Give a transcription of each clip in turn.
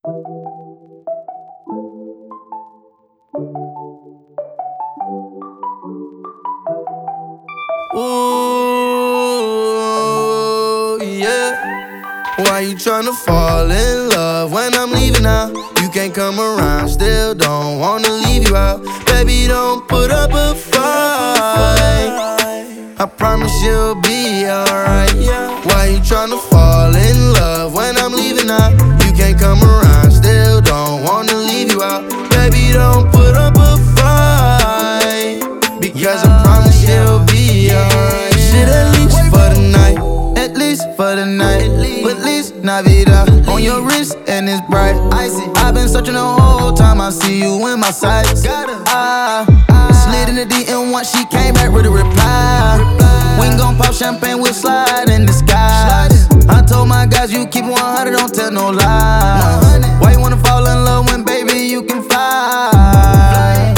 Ooh, yeah. Why you tryna fall in love when I'm leaving out? You can't come around, still don't wanna leave you out. Baby, don't put up a fight. I promise you'll be alright. Why you tryna fall in love when I'm leaving out? You can't come around, still don't wanna leave you out. Baby, don't put up a fight, because I promise you'll be alright. Shit, at least for the night, at least for the night. But at least Navidad on your wrist and it's bright. Icy. I've been searching the whole time. I see you in my sights. Slid in the DM once she came back with a reply. We ain't gon' pop champagne, we'll slide in the skies. I told my guys you keep 100, don't tell no lies. Why you wanna fall in love when baby you can fly?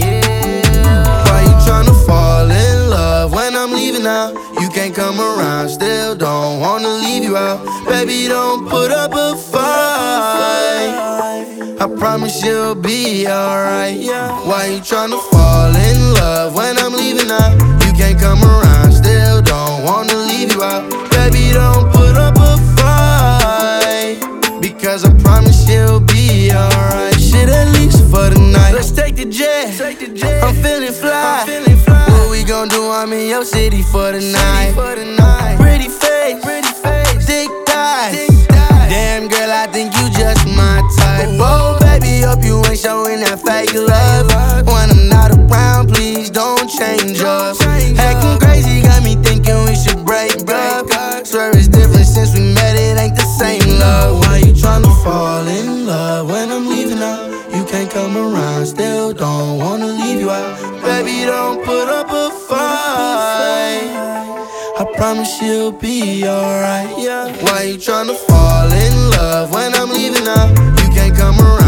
Why you tryna fall in love when I'm leaving out? You can't come around, still don't wanna leave you out. Baby, don't put up a fight. I promise you'll be alright. Why you tryna fall in love when I'm leaving out? You can't come around, still don't wanna leave you out. Baby, don't put up a fight, because I promise you'll be alright. Shit, at least for the night. Let's take the jet. I'm feeling fly. What we gon' do? I'm in your city for the night. Pretty face, thick thighs. Damn girl, I think you just my type. Oh baby, hope you ain't showing that fake love. When I'm not around, please don't change up. Acting crazy got me thinking we should break up. Swear it's different since we met, it ain't the same love. Why you tryna fall in love when I'm leaving out? You can't come around, still don't wanna leave you out. Baby, don't put up a fight. I promise you'll be alright. Why you tryna fall in love when I'm leaving out? You can't come around.